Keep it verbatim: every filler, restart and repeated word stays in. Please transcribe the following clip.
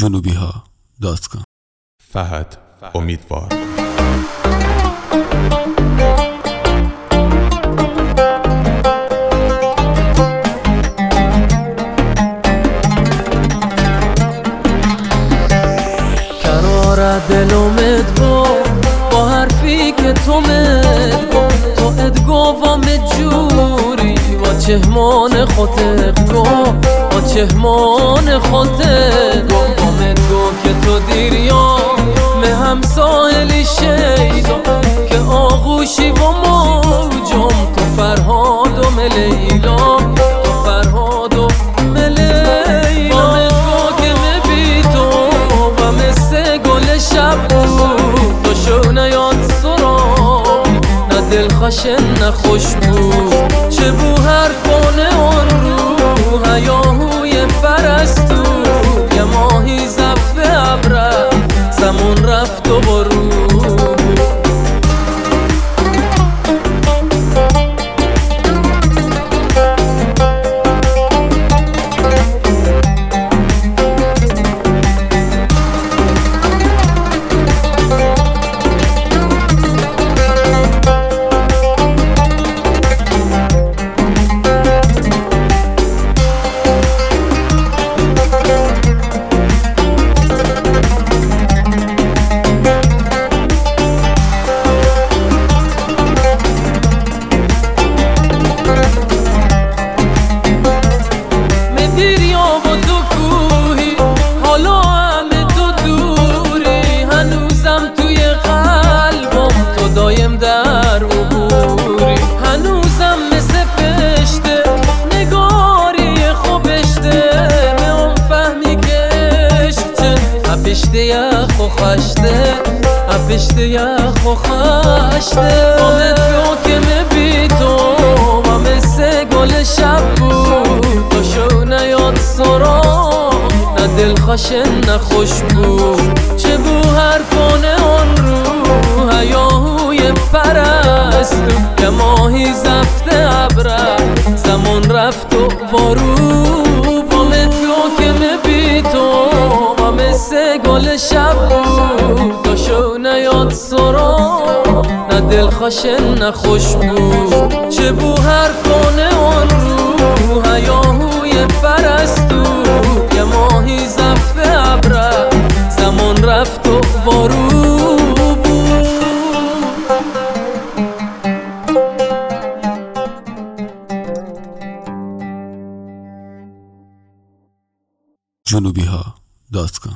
جنوبی ها دات کام. فهد امیدوار. قرار دلومت با با حرفی که تو مد با تو ادگوام جوری با چهمان خودت گو با چهمان خودت گو با گو که تو دیریا به هم ساحلی شیدا که آغوشی و موجم تو فرهاد و ملیلا تو فرهاد و ملیلا که مبی تو و مثل گل شب بود تو شو نیاد سرام نه دل خشن نه خوش بود چه بو حرفانه آن رو هیاهوی پرستو یه ماهی زفت ابره زمون رفت و برو دایم در عبوری هنوزم مثل پشته نگاری خوبشته میام فهمی که عشق چه اپشته یخ و خشته اپشته یخ و خشته آمد رو که مبی تو و مثل گل شب بود تو شو نیاد سرام نه دل خشن نه خوش بود چه بو حرفانه آن رو هیاهوی پرستو یه ماهی زفت ابره زمان رفت و وارو با مترو که مبی تو و مثل گل شب بود تو شو نیاد سرام نه دل خشن نه خوش بود چه بو حرفانه آن رو هیاهوی پرستو یه ماهی زفت ابره زمان رفت و وارو جنوبی ها دات کام.